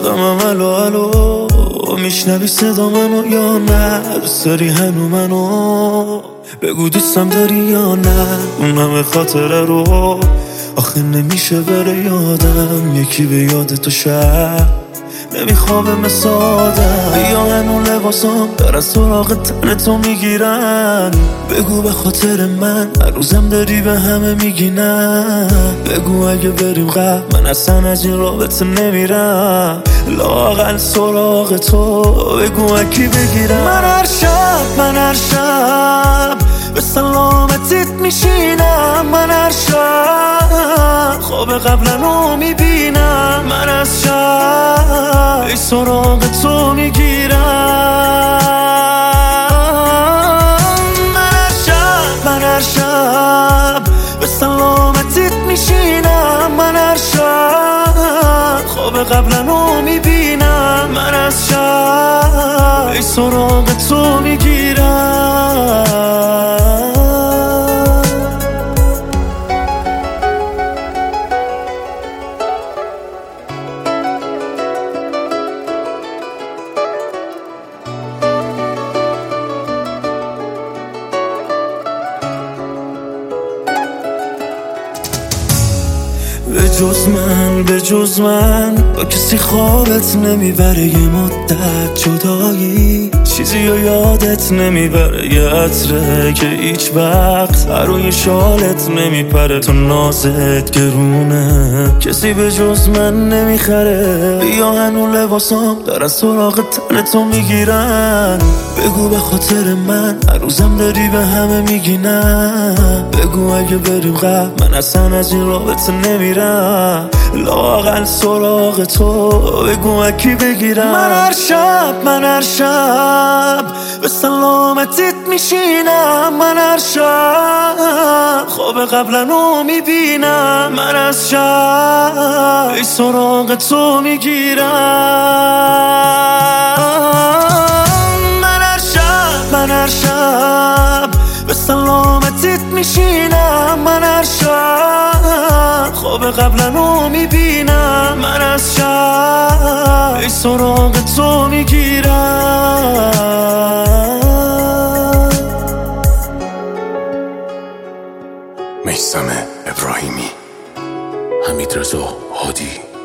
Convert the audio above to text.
عشقم الو الو، میشنوی صدا منو یا نه؟ دوست داری هنو منو؟ بگو دوستم داری یا نه؟ اون همه خاطره رو آخه نمیشه بره یادم، یکی به یاد تو شب نمیخوابه مثل آدم. بیا هنو لباسام در از سراغ تن تو میگیرن، بگو به خاطر من هر روزم داری به همه میگی نه. بگو اگه بریم قبل من اصلا از این رابطه نمیرم، لااقل سراغ تو بگو اکی بگیرم. من هر شب به سلامتیت میشینم، من هر شب خواب قبلنو میبینم، من از شب ای سراغ تو میگیرم. من هر شب به سلامتیت میشینم، من هر شب خواب قبلنو میبینم، من از شب ای سراغ تو میگیرم. به جز من با کسی خوابت نمیبره، یه مدت جدایی چیزی رو یادت نمیبره، یه عطره که هیچ وقت روی شالت نمیپره، تو نازت گرونه کسی به جز من نمیخره. بیا هنو لباسام در از سراغ تن تو میگیرن، بگو به خاطر من هر روزم داری به همه میگی نه. بگو اگه بریم قبل من اصلا از این رابطه نمیرم، لااقل سراغ تو بگو اکی بگیرم. من هر شب به سلامتیت میشینم، من هر شب خواب قبلنو میبینم، من از شب ای سراغ تو میگیرم. من هر شب به سلامتیت میشینم، من هر شب خواب قبلنو میبینم، من از شب ای سراغ تو میگیرم. میثم ابراهیمی، حمیدرضا هادی.